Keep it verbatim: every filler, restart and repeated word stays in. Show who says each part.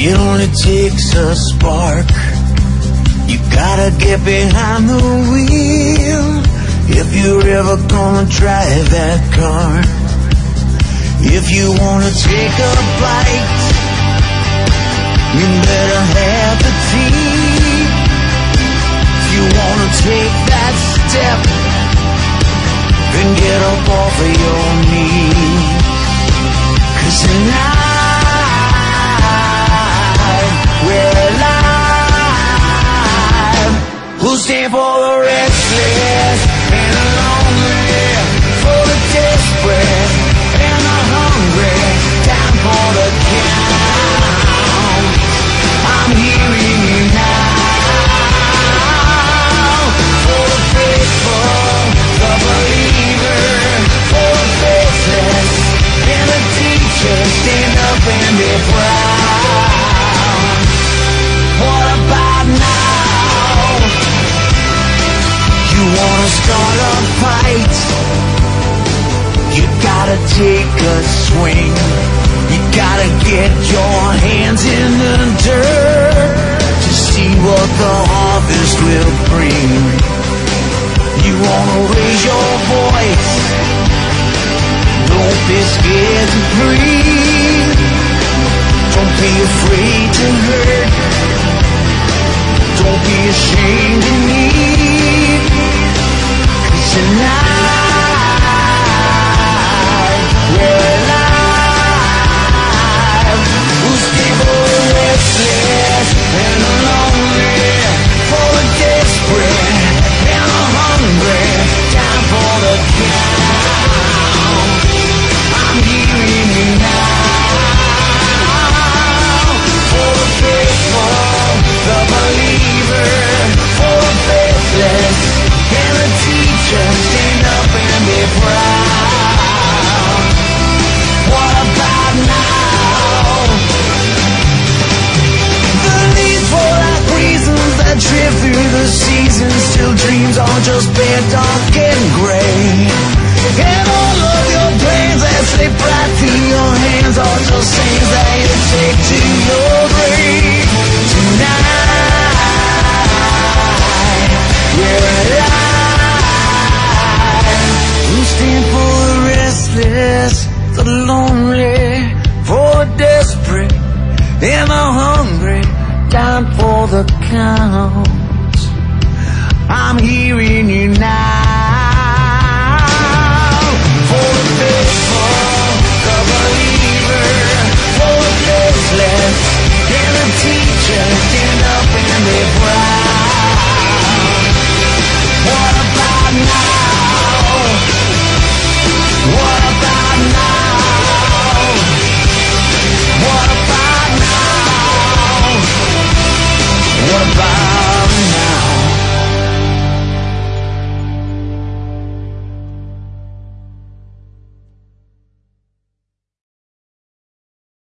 Speaker 1: It only takes a spark. You gotta get behind the wheel if you're ever gonna drive that car. If you wanna take a bite, you better have the tea. If you wanna take that step, then get up off of your knee. 'Cause tonight we're alive. We'll stand for the restless and the lonely, for the desperate and the hungry, time for the count. I'm hearing you now. For the faithful, the believer, for the faithless and the teacher, stand up and be proud. What about now? You wanna start a fight? You gotta take a swing. You gotta get your hands in the dirt to see what the harvest will bring. You wanna raise your voice, don't be scared to breathe. Don't be afraid to hurt, don't be ashamed to need. 'Cause tonight we're alive. We'll stay for the restless and the lonely, for the desperate and the hungry, time for the count. I'm hearing you now. For the faithful, the believer, for the faithless and the teacher, stand up and be proud. What about now? The leaves fall like reasons that drift through the seasons, till dreams are just bare, dark and gray. And all of your plans that slip right through your hands are just things that you take to your grave. Tonight we're alive. We'll stand for the restless, the lonely, for the desperate and the hungry, down for the count. I'm hearing you now.